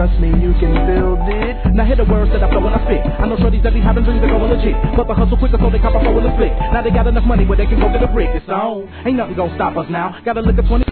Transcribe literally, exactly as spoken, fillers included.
trust me, you can build it. Now hear the words that I flow when I spit. I know shorties that be having dreams that going legit, but the hustle quicker so they cop a four in the split. Now they got enough money where they can go get a brick. It's on. Ain't nothing gonna stop us now. Gotta look at twenty.